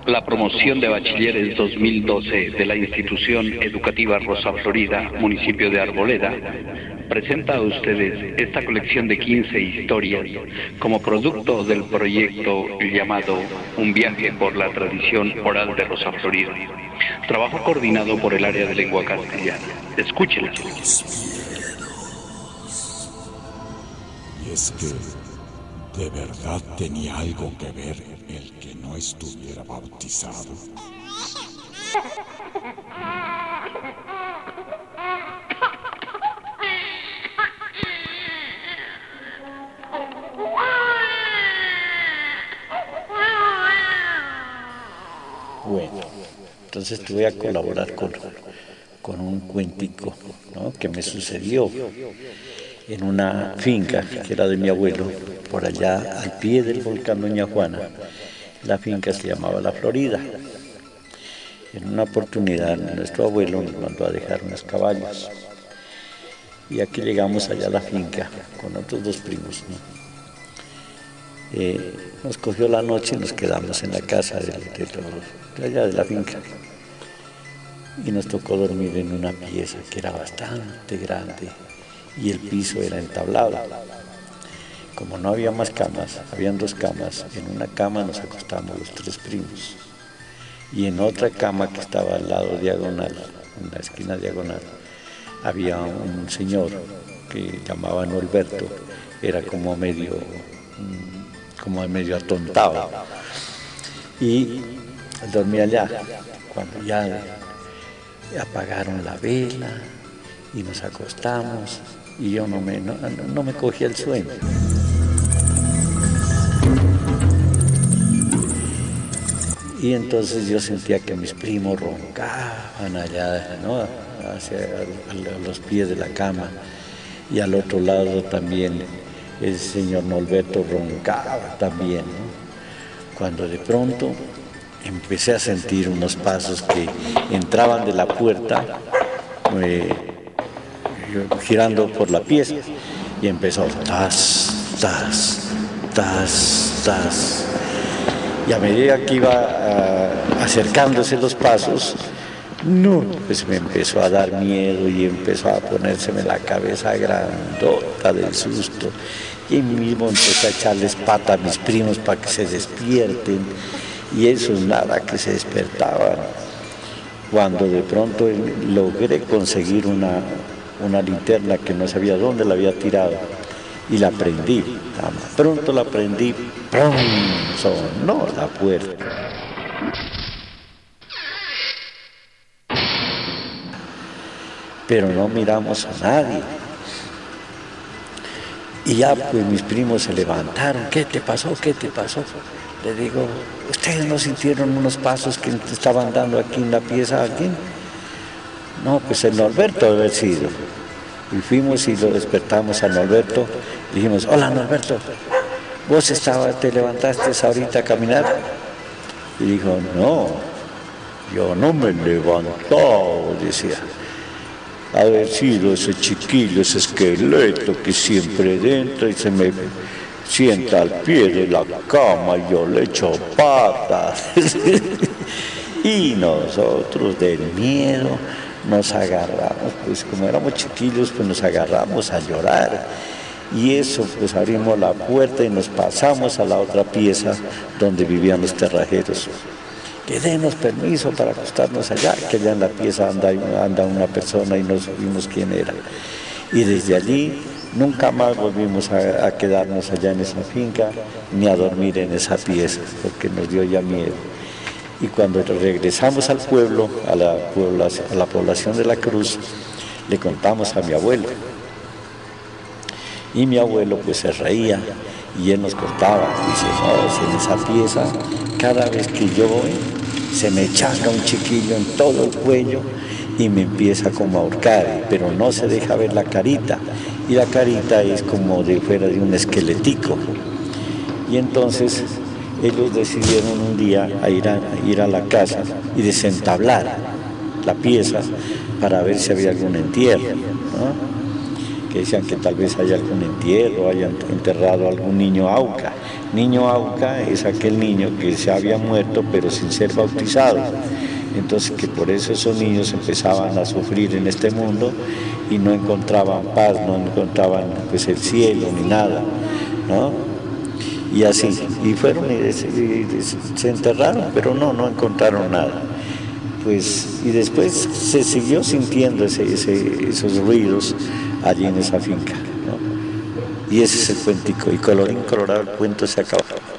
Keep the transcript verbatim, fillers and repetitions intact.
La promoción de bachilleres dos mil doce de la institución educativa Rosa Florida, municipio de Arboleda, presenta a ustedes esta colección de quince historias como producto del proyecto llamado Un viaje por la tradición oral de Rosa Florida. Trabajo coordinado por el área de lengua castellana. Escúchela. Y es que de verdad tenía algo que ver el que no estuviera bautizado. Bueno, entonces te voy a colaborar con, con un cuentico, ¿no?, que me sucedió en una finca que era de mi abuelo, por allá al pie del volcán Doña Juana. La finca se llamaba La Florida. En una oportunidad nuestro abuelo nos mandó a dejar unos caballos. Y aquí llegamos allá a la finca con otros dos primos, ¿no? Eh, nos cogió la noche y nos quedamos en la casa de, de, de allá de la finca. Y nos tocó dormir en una pieza que era bastante grande y el piso era entablado. Como no había más camas, habían dos camas, en una cama nos acostamos los tres primos y en otra cama que estaba al lado diagonal, en la esquina diagonal, había un señor que llamaban Norberto, era como medio, como medio atontado, y dormía allá. Cuando ya apagaron la vela y nos acostamos, y yo no me, no, no me cogía el sueño. Y entonces yo sentía que mis primos roncaban allá, ¿no?, hacia a, a los pies de la cama, y al otro lado también el señor Norberto roncaba también, ¿no? Cuando de pronto empecé a sentir unos pasos que entraban de la puerta, eh, girando por la pieza, y empezó tas, tas, tas, tas. Y a medida que iba uh, acercándose los pasos, no, pues me empezó a dar miedo y empezó a ponérseme la cabeza grandota del susto. Y mismo empecé a echarles pata a mis primos para que se despierten, y eso nada, que se despertaban. Cuando de pronto logré conseguir una, una linterna que no sabía dónde la había tirado, y la prendí. Tan pronto la prendí, ¡pum!, sonó la puerta. Pero no miramos a nadie. Y ya pues mis primos se levantaron. ¿Qué te pasó? ¿Qué te pasó? Le digo, ¿ustedes no sintieron unos pasos que estaban dando aquí en la pieza a alguien? No, pues el Norberto debe haber sido. Y fuimos y lo despertamos a Norberto. Dijimos, hola Norberto, ¿vos estabas, te levantaste ahorita a caminar? Y dijo, no, yo no me he levantado, decía. Haber sido ese chiquillo, ese esqueleto que siempre entra y se me sienta al pie de la cama y yo le echo patas. Y nosotros del miedo nos agarramos, pues como éramos chiquillos, pues nos agarramos a llorar. Y eso, pues abrimos la puerta y nos pasamos a la otra pieza donde vivían los terrajeros. Que denos permiso para acostarnos allá, que allá en la pieza anda, anda una persona, y no supimos quién era. Y desde allí nunca más volvimos a, a quedarnos allá en esa finca, ni a dormir en esa pieza, porque nos dio ya miedo. Y cuando regresamos al pueblo, a la, población, a la población de La Cruz, le contamos a mi abuelo. Y mi abuelo pues se reía, y él nos contaba, dice, no, en esa pieza, cada vez que yo voy, se me chaca un chiquillo en todo el cuello y me empieza como a ahorcar, pero no se deja ver la carita, y la carita es como de fuera de un esqueletico. Y entonces ellos decidieron un día a ir, a, a ir a la casa y desentablar la pieza para ver si había algún entierro, ¿no? Que decían que tal vez haya algún entierro, hayan enterrado a algún niño auca, Niño Auca es aquel niño que se había muerto pero sin ser bautizado. Entonces que por eso esos niños empezaban a sufrir en este mundo y no encontraban paz, no encontraban pues el cielo ni nada, ¿no? Y así, y fueron y, y, y se enterraron, pero no, no encontraron nada. Pues, y después se siguió sintiendo ese, ese, esos ruidos allí en esa finca, ¿no? Y ese es el cuentico, y colorín colorado el cuento se acabó.